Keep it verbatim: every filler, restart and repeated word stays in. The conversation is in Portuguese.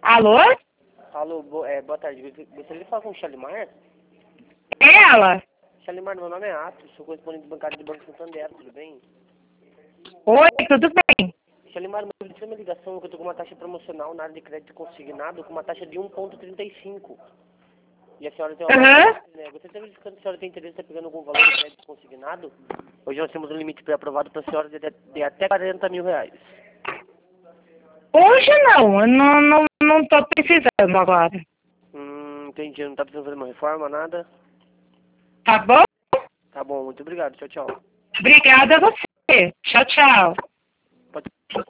Alô? Alô, bo é, boa tarde. Gostaria de falar com o Shalimar? É ela? Shalimar, meu nome é Atos, sou correspondente bancário do Banco Santander, tudo bem? Oi, tudo bem? Shalimar, eu recebi uma ligação que eu tô com uma taxa promocional na área de crédito consignado com uma taxa de um vírgula trinta e cinco. E a senhora tem uma... Aham. Né? Gostaria de saber se a senhora tem interesse em estar pegando algum valor de crédito consignado. Hoje nós temos um limite pré-aprovado para a senhora de, de até quarenta mil reais. Hoje não, eu não, não, não tô precisando agora. Hum, entendi. Não tá precisando fazer uma reforma, nada? Tá bom? Tá bom, muito obrigado. Tchau, tchau. Obrigada a você. Tchau, tchau.